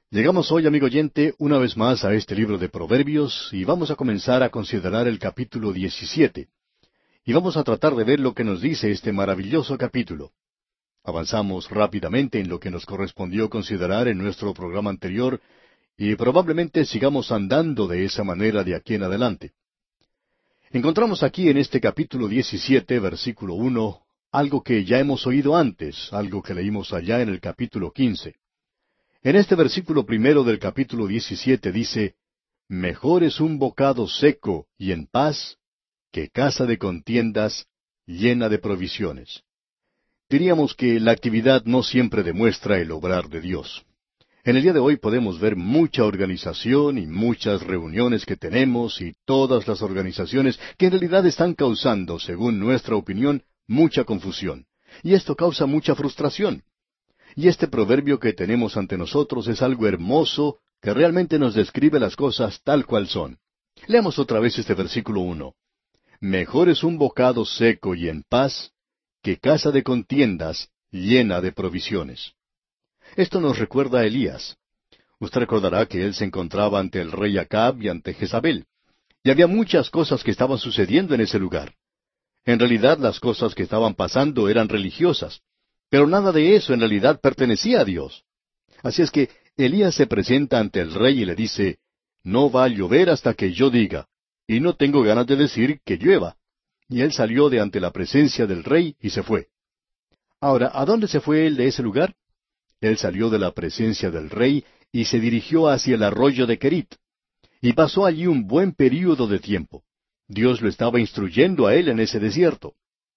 Llegamos hoy, amigo oyente, una vez más a este libro de Proverbios y vamos a comenzar a considerar el capítulo 17. Y vamos a tratar de ver lo que nos dice este maravilloso capítulo. Avanzamos rápidamente en lo que nos correspondió considerar en nuestro programa anterior y probablemente sigamos andando de esa manera de aquí en adelante. Encontramos aquí en este capítulo 17, versículo 1, algo que ya hemos oído antes, algo que leímos allá en el capítulo 15. En este versículo primero del capítulo 17 dice, Mejor es un bocado seco y en paz que casa de contiendas llena de provisiones. Diríamos que la actividad no siempre demuestra el obrar de Dios. En el día de hoy podemos ver mucha organización y muchas reuniones que tenemos y todas las organizaciones que en realidad están causando, según nuestra opinión, mucha confusión. Y esto causa mucha frustración. Y este proverbio que tenemos ante nosotros es algo hermoso que realmente nos describe las cosas tal cual son. Leamos otra vez este versículo 1. Mejor es un bocado seco y en paz que casa de contiendas llena de provisiones. Esto nos recuerda a Elías. Usted recordará que él se encontraba ante el rey Acab y ante Jezabel. Y había muchas cosas que estaban sucediendo en ese lugar. En realidad las cosas que estaban pasando eran religiosas. Pero nada de eso en realidad pertenecía a Dios. Así es que Elías se presenta ante el rey y le dice, No va a llover hasta que yo diga, y no tengo ganas de decir que llueva. Y él salió de ante la presencia del rey y se fue. Ahora, ¿a dónde se fue él de ese lugar? Él salió de la presencia del rey y se dirigió hacia el arroyo de Querit. Y pasó allí un buen período de tiempo. Dios lo estaba instruyendo a él en ese desierto.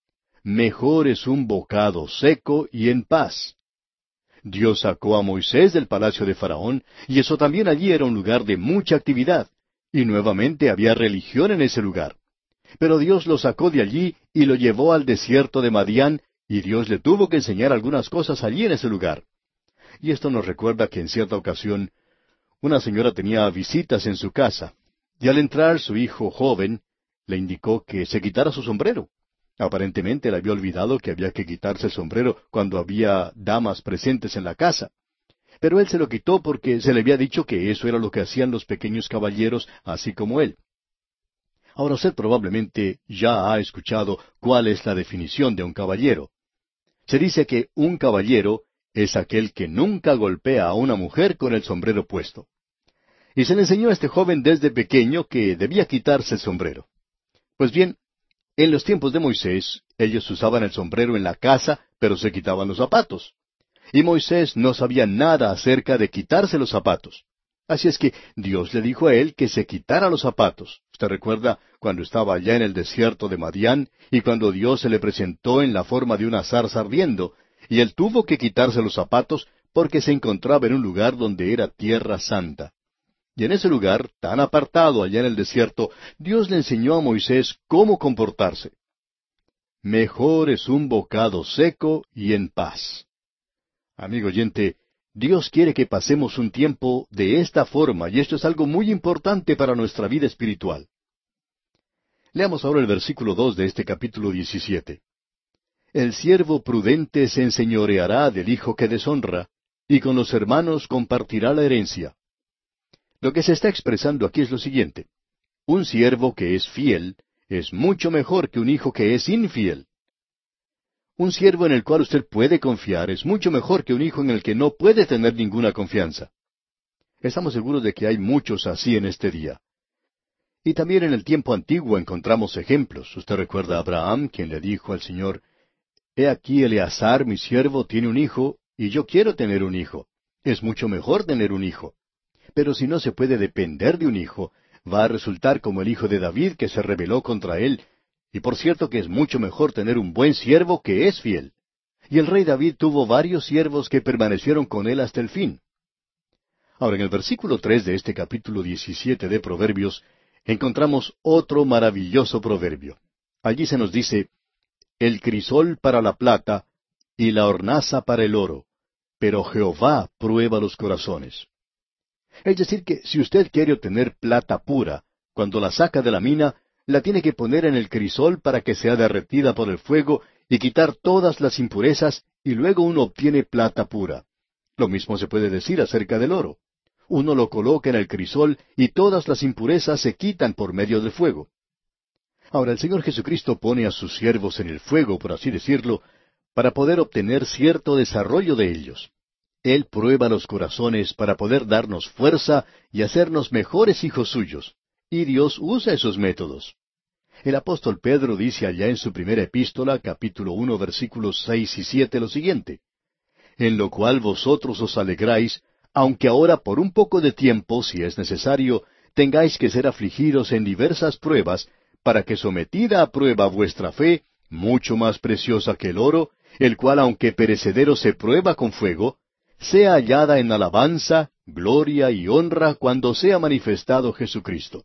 Mejor es un bocado seco y en paz. Dios sacó a Moisés del palacio de Faraón, y eso también allí era un lugar de mucha actividad, y nuevamente había religión en ese lugar. Pero Dios lo sacó de allí y lo llevó al desierto de Madián, y Dios le tuvo que enseñar algunas cosas allí en ese lugar. Y esto nos recuerda que en cierta ocasión una señora tenía visitas en su casa, y al entrar su hijo joven le indicó que se quitara su sombrero. Aparentemente le había olvidado que había que quitarse el sombrero cuando había damas presentes en la casa. Pero él se lo quitó porque se le había dicho que eso era lo que hacían los pequeños caballeros, así como él. Ahora usted probablemente ya ha escuchado cuál es la definición de un caballero. Se dice que un caballero es aquel que nunca golpea a una mujer con el sombrero puesto. Y se le enseñó a este joven desde pequeño que debía quitarse el sombrero. Pues bien, en los tiempos de Moisés, ellos usaban el sombrero en la casa, pero se quitaban los zapatos. Y Moisés no sabía nada acerca de quitarse los zapatos. Así es que Dios le dijo a él que se quitara los zapatos. Usted recuerda cuando estaba allá en el desierto de Madián y cuando Dios se le presentó en la forma de una zarza ardiendo, y él tuvo que quitarse los zapatos porque se encontraba en un lugar donde era tierra santa. Y en ese lugar, tan apartado allá en el desierto, Dios le enseñó a Moisés cómo comportarse. Mejor es un bocado seco y en paz. Amigo oyente, Dios quiere que pasemos un tiempo de esta forma, y esto es algo muy importante para nuestra vida espiritual. Leamos ahora el versículo 2 de este capítulo 17. El siervo prudente se enseñoreará del hijo que deshonra, y con los hermanos compartirá la herencia. Lo que se está expresando aquí es lo siguiente. Un siervo que es fiel es mucho mejor que un hijo que es infiel. Un siervo en el cual usted puede confiar es mucho mejor que un hijo en el que no puede tener ninguna confianza. Estamos seguros de que hay muchos así en este día. Y también en el tiempo antiguo encontramos ejemplos. Usted recuerda a Abraham, quien le dijo al Señor, He aquí Eleazar, mi siervo, tiene un hijo, y yo quiero tener un hijo. Es mucho mejor tener un hijo. Pero si no se puede depender de un hijo, va a resultar como el hijo de David que se rebeló contra él. Y por cierto que es mucho mejor tener un buen siervo que es fiel. Y el rey David tuvo varios siervos que permanecieron con él hasta el fin. Ahora, en el versículo 3 de este capítulo 17 de Proverbios, encontramos otro maravilloso proverbio. Allí se nos dice, El crisol para la plata y la hornaza para el oro, pero Jehová prueba los corazones. Es decir, que si usted quiere obtener plata pura, cuando la saca de la mina, la tiene que poner en el crisol para que sea derretida por el fuego y quitar todas las impurezas, y luego uno obtiene plata pura. Lo mismo se puede decir acerca del oro. uno lo coloca en el crisol y todas las impurezas se quitan por medio del fuego. Ahora el Señor Jesucristo pone a sus siervos en el fuego, por así decirlo, para poder obtener cierto desarrollo de ellos. Él prueba los corazones para poder darnos fuerza y hacernos mejores hijos suyos. Y Dios usa esos métodos. El apóstol Pedro dice allá en su primera epístola, capítulo 1, versículos 6 y 7, lo siguiente: En lo cual vosotros os alegráis, aunque ahora por un poco de tiempo, si es necesario, tengáis que ser afligidos en diversas pruebas, para que sometida a prueba vuestra fe, mucho más preciosa que el oro, el cual aunque perecedero se prueba con fuego, sea hallada en alabanza, gloria y honra cuando sea manifestado Jesucristo.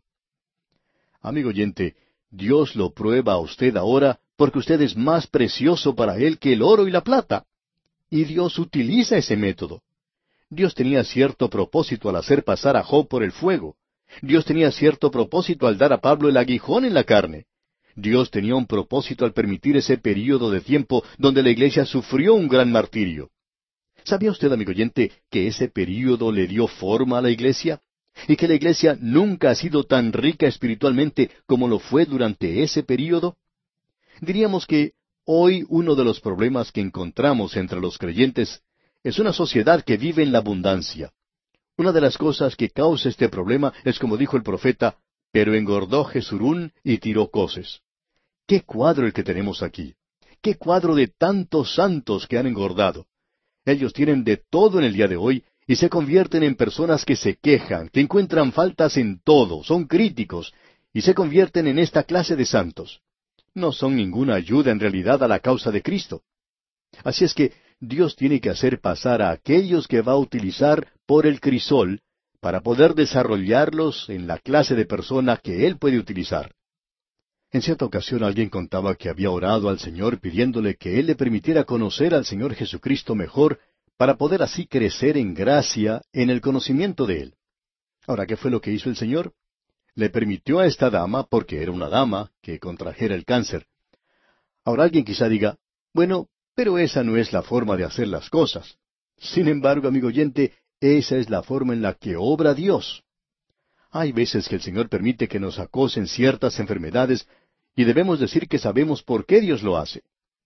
Amigo oyente, Dios lo prueba a usted ahora porque usted es más precioso para Él que el oro y la plata. Y Dios utiliza ese método. Dios tenía cierto propósito al hacer pasar a Job por el fuego. Dios tenía cierto propósito al dar a Pablo el aguijón en la carne. Dios tenía un propósito al permitir ese período de tiempo donde la iglesia sufrió un gran martirio. ¿Sabía usted, amigo oyente, que ese período le dio forma a la iglesia? Y que la iglesia nunca ha sido tan rica espiritualmente como lo fue durante ese período. Diríamos que hoy uno de los problemas que encontramos entre los creyentes es una sociedad que vive en la abundancia. Una de las cosas que causa este problema es como dijo el profeta: pero engordó Jesurún y tiró coces. ¡Qué cuadro el que tenemos aquí! ¡Qué cuadro de tantos santos que han engordado! Ellos tienen de todo en el día de hoy y se convierten en personas que se quejan, que encuentran faltas en todo, son críticos, y se convierten en esta clase de santos. No son ninguna ayuda en realidad a la causa de Cristo. Así es que Dios tiene que hacer pasar a aquellos que va a utilizar por el crisol para poder desarrollarlos en la clase de persona que Él puede utilizar. En cierta ocasión alguien contaba que había orado al Señor pidiéndole que Él le permitiera conocer al Señor Jesucristo mejor para poder así crecer en gracia en el conocimiento de Él. Ahora, ¿qué fue lo que hizo el Señor? Le permitió a esta dama, porque era una dama, que contrajera el cáncer. Ahora alguien quizá diga: bueno, pero esa no es la forma de hacer las cosas. Sin embargo, amigo oyente, esa es la forma en la que obra Dios. Hay veces que el Señor permite que nos acosen ciertas enfermedades y debemos decir que sabemos por qué Dios lo hace.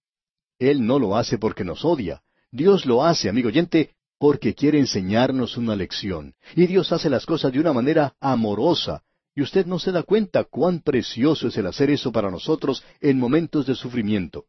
Él no lo hace porque nos odia. Dios lo hace, amigo oyente, porque quiere enseñarnos una lección. Y Dios hace las cosas de una manera amorosa. Y usted no se da cuenta cuán precioso es el hacer eso para nosotros en momentos de sufrimiento.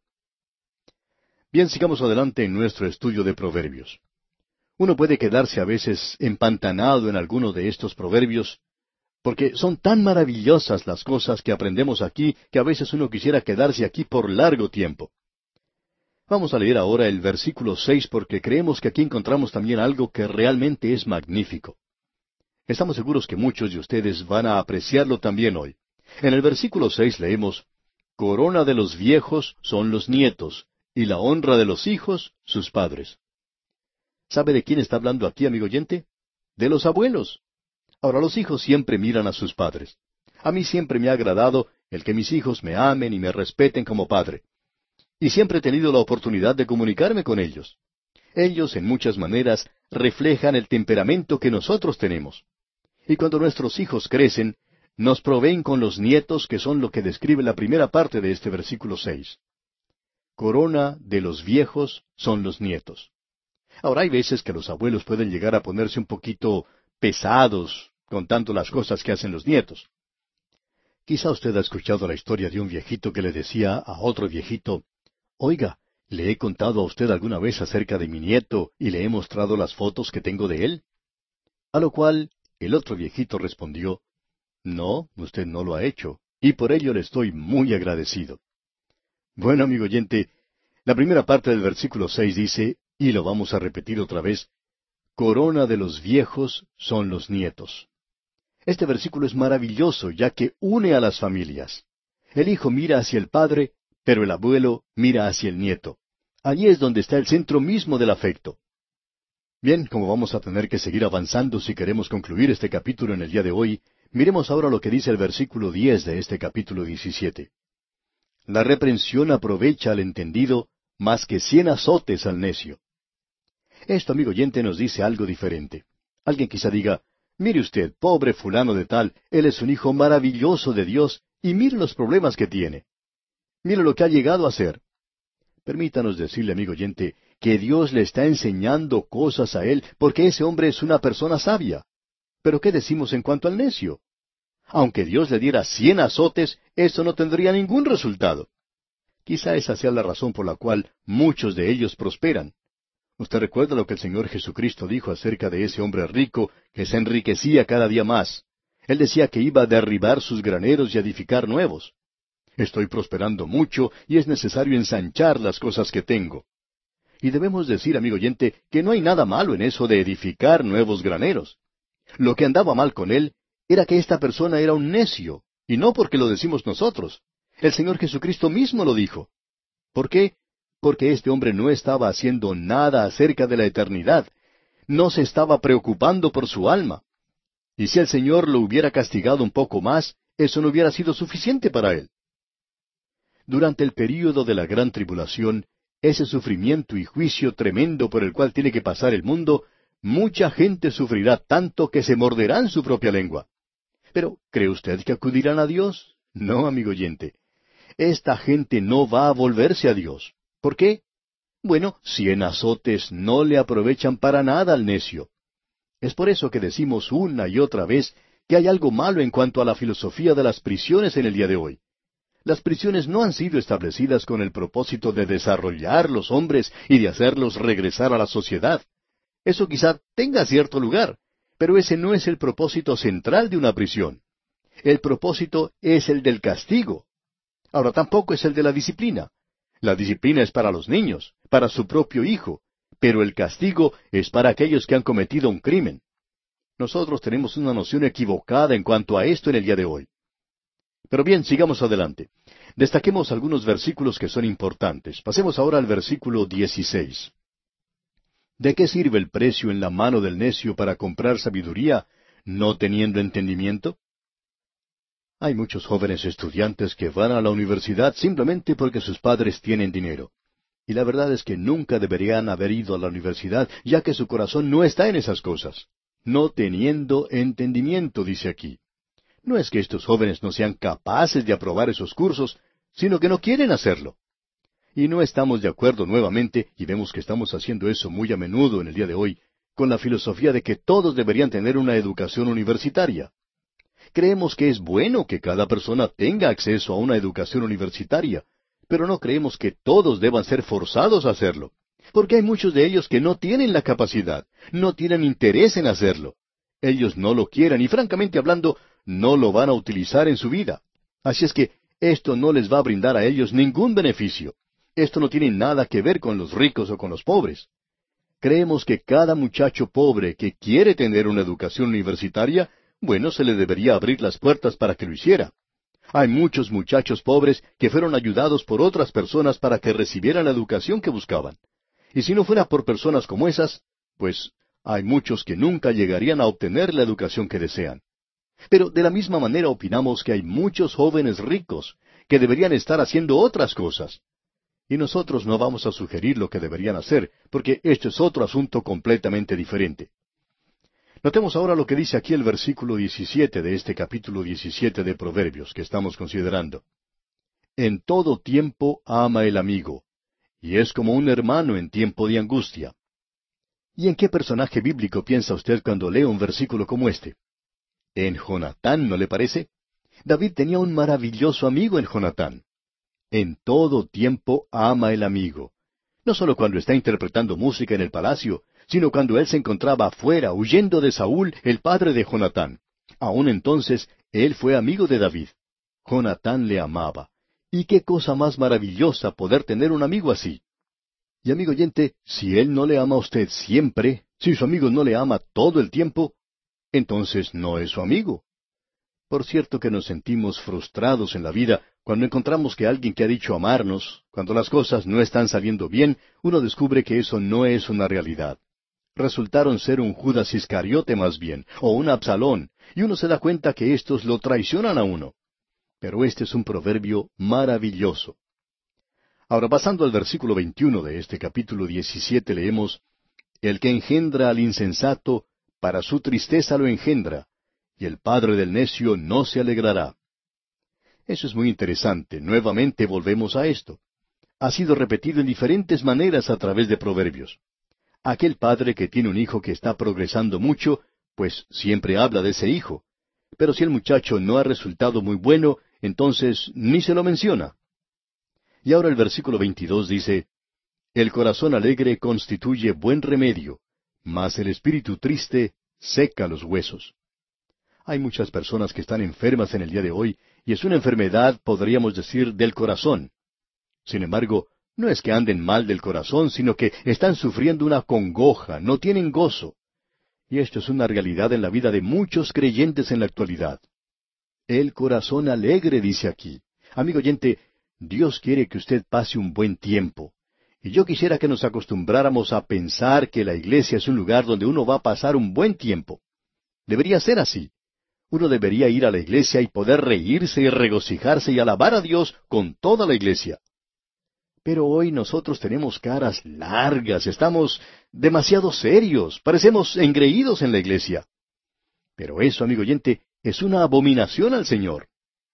Bien, sigamos adelante en nuestro estudio de Proverbios. Uno puede quedarse a veces empantanado en alguno de estos proverbios, porque son tan maravillosas las cosas que aprendemos aquí que a veces uno quisiera quedarse aquí por largo tiempo. Vamos a leer ahora el versículo 6 porque creemos que aquí encontramos también algo que realmente es magnífico. Estamos seguros que muchos de ustedes van a apreciarlo también hoy. En el versículo 6 leemos: Corona de los viejos son los nietos, y la honra de los hijos sus padres. ¿Sabe de quién está hablando aquí, amigo oyente? De los abuelos. Ahora, los hijos siempre miran a sus padres. A mí siempre me ha agradado el que mis hijos me amen y me respeten como padre. Y siempre he tenido la oportunidad de comunicarme con ellos. Ellos, en muchas maneras, reflejan el temperamento que nosotros tenemos. Y cuando nuestros hijos crecen, nos proveen con los nietos, que son lo que describe la primera parte de este versículo 6. Corona de los viejos son los nietos. Ahora, hay veces que los abuelos pueden llegar a ponerse un poquito pesados con tanto las cosas que hacen los nietos. Quizá usted ha escuchado la historia de un viejito que le decía a otro viejito: oiga, ¿le he contado a usted alguna vez acerca de mi nieto y le he mostrado las fotos que tengo de él? A lo cual el otro viejito respondió: no, usted no lo ha hecho, y por ello le estoy muy agradecido. Bueno, amigo oyente, la primera parte del versículo 6 dice, y lo vamos a repetir otra vez: Corona de los viejos son los nietos. Este versículo es maravilloso, ya que une a las familias. El hijo mira hacia el padre, pero el abuelo mira hacia el nieto. Allí es donde está el centro mismo del afecto. Bien, como vamos a tener que seguir avanzando si queremos concluir este capítulo en el día de hoy, miremos ahora lo que dice el versículo 10 de este capítulo 17. La reprensión aprovecha al entendido más que 100 azotes al necio. Esto, amigo oyente, nos dice algo diferente. Alguien quizá diga: Mire usted, pobre fulano de tal, él es un hijo maravilloso de Dios, y mire los problemas que tiene. Mire lo que ha llegado a ser. Permítanos decirle, amigo oyente, que Dios le está enseñando cosas a él, porque ese hombre es una persona sabia. Pero ¿qué decimos en cuanto al necio? Aunque Dios le diera 100 azotes, eso no tendría ningún resultado. Quizá esa sea la razón por la cual muchos de ellos prosperan. Usted recuerda lo que el Señor Jesucristo dijo acerca de ese hombre rico que se enriquecía cada día más. Él decía que iba a derribar sus graneros y edificar nuevos. Estoy prosperando mucho y es necesario ensanchar las cosas que tengo. Y debemos decir, amigo oyente, que no hay nada malo en eso de edificar nuevos graneros. Lo que andaba mal con él era que esta persona era un necio, y no porque lo decimos nosotros. El Señor Jesucristo mismo lo dijo. ¿Por qué? Porque este hombre no estaba haciendo nada acerca de la eternidad. No se estaba preocupando por su alma. Y si el Señor lo hubiera castigado un poco más, eso no hubiera sido suficiente para él. Durante el período de la gran tribulación, ese sufrimiento y juicio tremendo por el cual tiene que pasar el mundo, mucha gente sufrirá tanto que se morderán su propia lengua. Pero, ¿cree usted que acudirán a Dios? No, amigo oyente. Esta gente no va a volverse a Dios. ¿Por qué? Bueno, 100 azotes no le aprovechan para nada al necio. Es por eso que decimos una y otra vez que hay algo malo en cuanto a la filosofía de las prisiones en el día de hoy. Las prisiones no han sido establecidas con el propósito de desarrollar los hombres y de hacerlos regresar a la sociedad. Eso quizá tenga cierto lugar, pero ese no es el propósito central de una prisión. El propósito es el del castigo. Ahora tampoco es el de la disciplina. La disciplina es para los niños, para su propio hijo, pero el castigo es para aquellos que han cometido un crimen. Nosotros tenemos una noción equivocada en cuanto a esto en el día de hoy. Pero bien, sigamos adelante. Destaquemos algunos versículos que son importantes. Pasemos ahora al versículo 16. ¿De qué sirve el precio en la mano del necio para comprar sabiduría, no teniendo entendimiento? Hay muchos jóvenes estudiantes que van a la universidad simplemente porque sus padres tienen dinero. Y la verdad es que nunca deberían haber ido a la universidad, ya que su corazón no está en esas cosas. No teniendo entendimiento, dice aquí. No es que estos jóvenes no sean capaces de aprobar esos cursos, sino que no quieren hacerlo. Y no estamos de acuerdo nuevamente, y vemos que estamos haciendo eso muy a menudo en el día de hoy, con la filosofía de que todos deberían tener una educación universitaria. Creemos que es bueno que cada persona tenga acceso a una educación universitaria, pero no creemos que todos deban ser forzados a hacerlo, porque hay muchos de ellos que no tienen la capacidad, no tienen interés en hacerlo. Ellos no lo quieren y francamente hablando, no lo van a utilizar en su vida. Así es que esto no les va a brindar a ellos ningún beneficio. Esto no tiene nada que ver con los ricos o con los pobres. Creemos que cada muchacho pobre que quiere tener una educación universitaria, bueno, se le debería abrir las puertas para que lo hiciera. Hay muchos muchachos pobres que fueron ayudados por otras personas para que recibieran la educación que buscaban. Y si no fuera por personas como esas, pues hay muchos que nunca llegarían a obtener la educación que desean. Pero de la misma manera opinamos que hay muchos jóvenes ricos que deberían estar haciendo otras cosas. Y nosotros no vamos a sugerir lo que deberían hacer, porque esto es otro asunto completamente diferente. Notemos ahora lo que dice aquí el versículo 17 de este capítulo 17 de Proverbios que estamos considerando. En todo tiempo ama el amigo, y es como un hermano en tiempo de angustia. ¿Y en qué personaje bíblico piensa usted cuando lee un versículo como este? En Jonatán, ¿no le parece? David tenía un maravilloso amigo en Jonatán. En todo tiempo ama el amigo. No solo cuando está interpretando música en el palacio, sino cuando él se encontraba afuera, huyendo de Saúl, el padre de Jonatán. Aún entonces, él fue amigo de David. Jonatán le amaba. ¿Y qué cosa más maravillosa poder tener un amigo así? Y amigo oyente, si él no le ama a usted siempre, si su amigo no le ama todo el tiempo, entonces no es su amigo. Por cierto que nos sentimos frustrados en la vida cuando encontramos que alguien que ha dicho amarnos, cuando las cosas no están saliendo bien, uno descubre que eso no es una realidad. Resultaron ser un Judas Iscariote más bien, o un Absalón, y uno se da cuenta que éstos lo traicionan a uno. Pero este es un proverbio maravilloso. Ahora, pasando al versículo 21 de este capítulo 17, leemos, El que engendra al insensato para su tristeza lo engendra, y el padre del necio no se alegrará. Eso es muy interesante. Nuevamente volvemos a esto. Ha sido repetido en diferentes maneras a través de Proverbios. Aquel padre que tiene un hijo que está progresando mucho, pues siempre habla de ese hijo. Pero si el muchacho no ha resultado muy bueno, entonces ni se lo menciona. Y ahora el versículo 22 dice, El corazón alegre constituye buen remedio, mas el espíritu triste seca los huesos. Hay muchas personas que están enfermas en el día de hoy, y es una enfermedad, podríamos decir, del corazón. Sin embargo, no es que anden mal del corazón, sino que están sufriendo una congoja, no tienen gozo. Y esto es una realidad en la vida de muchos creyentes en la actualidad. El corazón alegre, dice aquí. Amigo oyente, Dios quiere que usted pase un buen tiempo. Y yo quisiera que nos acostumbráramos a pensar que la iglesia es un lugar donde uno va a pasar un buen tiempo. Debería ser así. Uno debería ir a la iglesia y poder reírse y regocijarse y alabar a Dios con toda la iglesia. Pero hoy nosotros tenemos caras largas, estamos demasiado serios, parecemos engreídos en la iglesia. Pero eso, amigo oyente, es una abominación al Señor.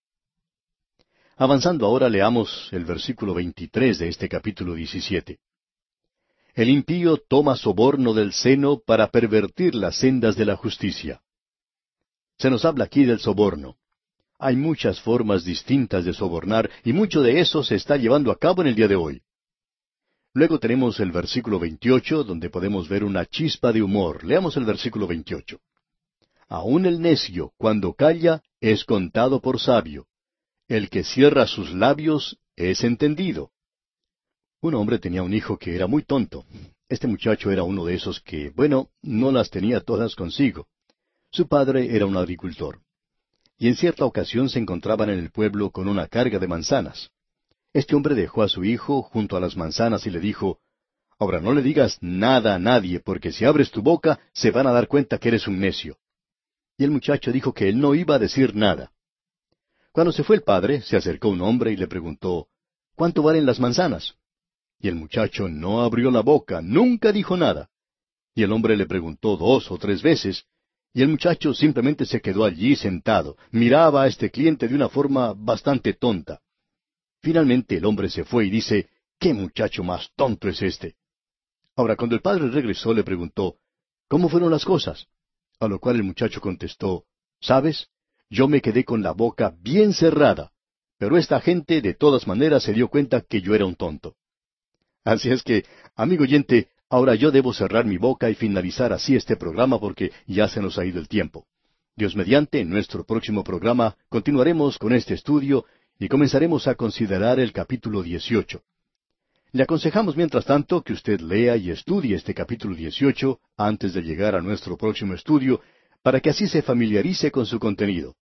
Avanzando ahora, leamos el versículo 23 de este capítulo 17. El impío toma soborno del seno para pervertir las sendas de la justicia. Se nos habla aquí del soborno. Hay muchas formas distintas de sobornar, y mucho de eso se está llevando a cabo en el día de hoy. Luego tenemos el versículo 28, donde podemos ver una chispa de humor. Leamos el versículo 28. Aun el necio, cuando calla, es contado por sabio. El que cierra sus labios es entendido. Un hombre tenía un hijo que era muy tonto. Este muchacho era uno de esos que, bueno, no las tenía todas consigo. Su padre era un agricultor. Y en cierta ocasión se encontraban en el pueblo con una carga de manzanas. Este hombre dejó a su hijo junto a las manzanas y le dijo, Ahora no le digas nada a nadie, porque si abres tu boca se van a dar cuenta que eres un necio. Y el muchacho dijo que él no iba a decir nada. Cuando se fue el padre, se acercó un hombre y le preguntó, ¿Cuánto valen las manzanas? Y el muchacho no abrió la boca, nunca dijo nada. Y el hombre le preguntó 2 o 3 veces, y el muchacho simplemente se quedó allí sentado, miraba a este cliente de una forma bastante tonta. Finalmente el hombre se fue y dice, ¿qué muchacho más tonto es este? Ahora, cuando el padre regresó, le preguntó, ¿cómo fueron las cosas? A lo cual el muchacho contestó, ¿sabes? Yo me quedé con la boca bien cerrada, pero esta gente de todas maneras se dio cuenta que yo era un tonto. Así es que, amigo oyente, ahora yo debo cerrar mi boca y finalizar así este programa porque ya se nos ha ido el tiempo. Dios mediante, en nuestro próximo programa continuaremos con este estudio y comenzaremos a considerar el capítulo 18. Le aconsejamos mientras tanto que usted lea y estudie este capítulo 18 antes de llegar a nuestro próximo estudio, para que así se familiarice con su contenido.